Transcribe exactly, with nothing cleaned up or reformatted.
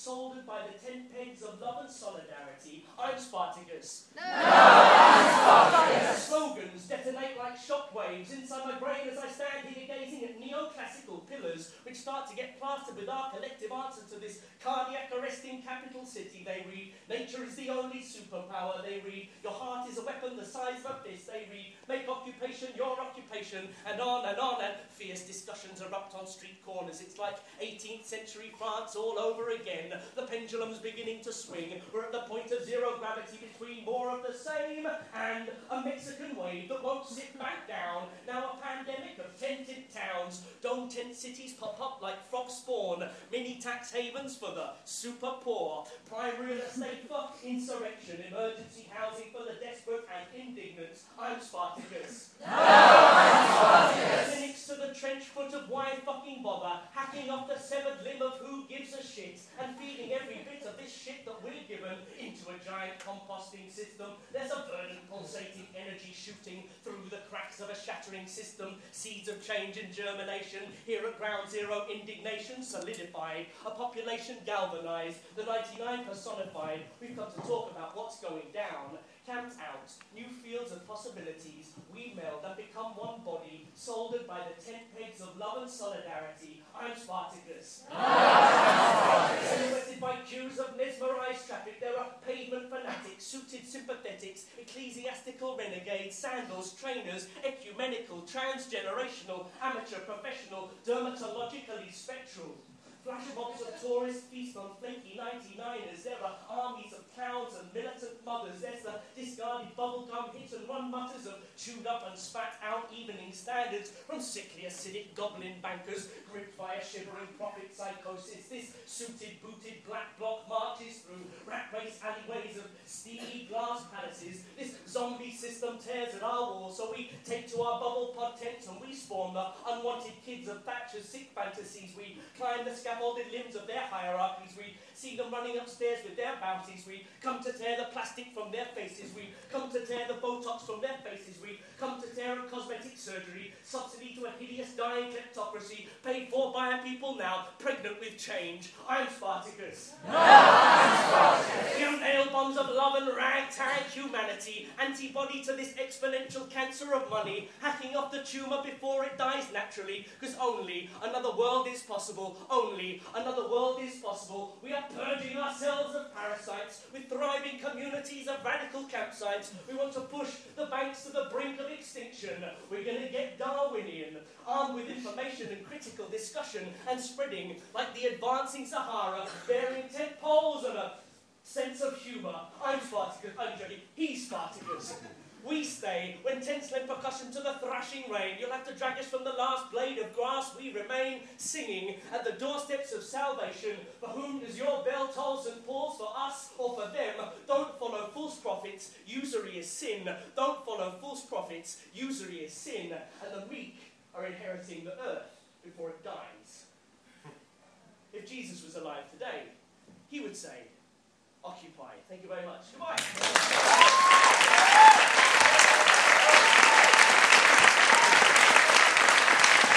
soldered by the ten pegs of love and solidarity. I'm Spartacus. No, I'm Spartacus. Slogans detonate like shockwaves inside my brain as I stand here gazing at neoclassical pillars which start to get plastered with our collective answer to this cardiac arresting capital city. They read, nature is the only superpower. They read, your heart is a weapon the size of a fist. They read, make occupation your occupation, and on and on, and fierce discussions erupt on street corners. It's like eighteenth century France all over again. The pendulum's beginning to swing. We're at the point of zero gravity between more of the same and a Mexican wave that won't sit back down. Now a pandemic of tented towns. Dome tent cities pop up like frog spawn. Mini tax havens for the super poor. Prime real estate for insurrection. Emergency housing for the desperate and indignant. I'm Spartacus. No, I'm Spartacus. Cynics to the trench foot of why fucking bother. Hacking off the severed limb of who gives a shit. And feeding every bit of this shit that we're given into a giant composting system. There's a burning, pulsating energy shooting through the cracks of a shattering system. Seeds of change and germination. Here at ground zero, indignation solidified. A population galvanized. The ninety-nine personified. We've come to talk about what's going down. Camped out, new fields of possibilities, we meld and become one body, soldered by the ten pegs of love and solidarity. I'm Spartacus. Silhouetted by cues of mesmerized traffic, there are pavement fanatics, suited sympathetics, ecclesiastical renegades, sandals, trainers, ecumenical, transgenerational, amateur, professional, dermatologically spectral. Flash mobs of tourists feast on flaky ninety-niners. There are armies of clowns and militant mothers. There's the discarded bubblegum hit and run mutters of chewed up and spat out evening standards from sickly acidic goblin bankers gripped by a shivering profit psychosis. This suited, booted black bloc marches through rat race alleyways of steely glass palaces. This zombie system tears at our walls, so we take to our bubble pod tents and we spawn the unwanted kids of Thatcher's sick fantasies. We climb the scaffolded limbs of their hierarchies. We see them running upstairs with their bounties. We come to tear the plastic from their faces. We come to tear the Botox from their faces. We come to tear at cosmetic surgery, subsidy to a hideous dying kleptocracy, paid for by a people now pregnant with change. I'm Spartacus. No, I'm Spartacus. You nail bombs of love and ragtag humanity, antibody to this exponential cancer of money, hacking off the tumour before it dies naturally, because only another world is possible. Only another world is possible. We are purging ourselves of parasites with thriving communities of radical campsites. We want to push the banks to the brink of extinction. We're going to get Darwinian, armed with information and critical discussion and spreading like the advancing Sahara, bearing tent poles and a sense of humour. I'm Spartacus. I'm joking. He's Spartacus. We stay when tents lend percussion to the thrashing rain. You'll have to drag us from the last blade of grass. We remain singing at the doorsteps of salvation. For whom does your bell toll Saint Paul's? For us or for them? Don't follow false prophets. Usury is sin. Don't follow false prophets. Usury is sin. And the meek are inheriting the earth before it dies. If Jesus was alive today, he would say, occupy. Thank you very much. Goodbye.